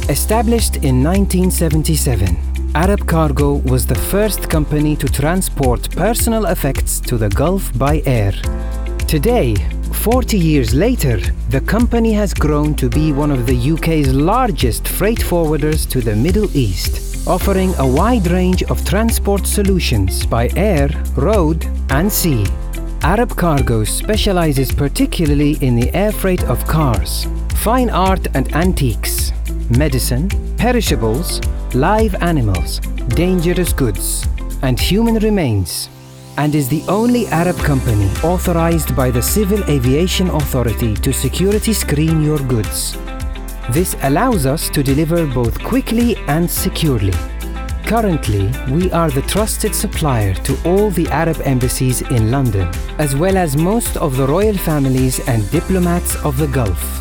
Established in 1977, Arab Cargo was the first company to transport personal effects to the Gulf by air. Today, 40 years later, the company has grown to be one of the UK's largest freight forwarders to the Middle East, offering a wide range of transport solutions by air, road, and sea. Arab Cargo specializes particularly in the air freight of cars, fine art and antiques, medicine, perishables, live animals, dangerous goods, and human remains, and is the only Arab company authorized by the Civil Aviation Authority to security screen your goods. This allows us to deliver both quickly and securely. Currently, we are the trusted supplier to all the Arab embassies in London, as well as most of the royal families and diplomats of the Gulf.